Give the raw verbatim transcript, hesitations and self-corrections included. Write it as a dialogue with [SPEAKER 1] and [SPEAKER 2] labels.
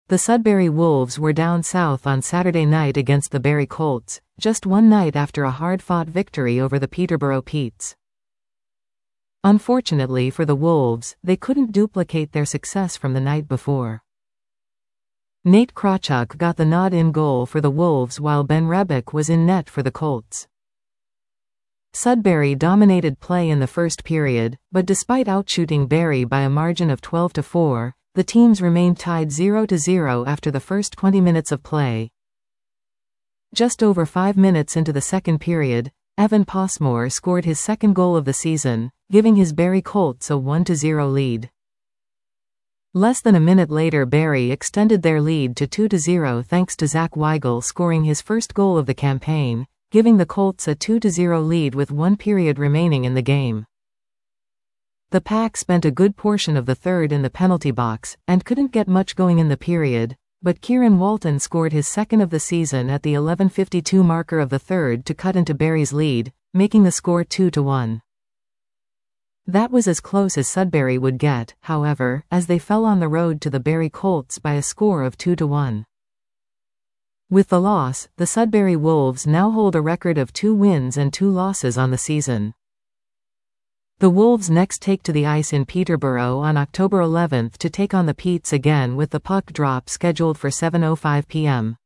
[SPEAKER 1] The Sudbury Wolves were down south on Saturday night against the Barrie Colts, just one night after a hard-fought victory over the Peterborough Petes. Unfortunately for the Wolves, they couldn't duplicate their success from the night before. Nate Krawchuk got the nod in goal for the Wolves while Ben Rebick was in net for the Colts. Sudbury dominated play in the first period, but despite outshooting Barrie by a margin of twelve to four, the teams remained tied zero to zero after the first twenty minutes of play. Just over five minutes into the second period, Evan Passmore scored his second goal of the season, giving his Barrie Colts a one to zero lead. Less than a minute later, Barrie extended their lead to two to zero thanks to Zach Weigel scoring his first goal of the campaign, giving the Colts a two to zero lead with one period remaining in the game. The Pack spent a good portion of the third in the penalty box, and couldn't get much going in the period, but Kieran Walton scored his second of the season at the eleven fifty-two marker of the third to cut into Barrie's lead, making the score two to one. That was as close as Sudbury would get, however, as they fell on the road to the Barrie Colts by a score of two to one. With the loss, the Sudbury Wolves now hold a record of two wins and two losses on the season. The Wolves next take to the ice in Peterborough on October eleventh to take on the Petes again, with the puck drop scheduled for seven oh five p m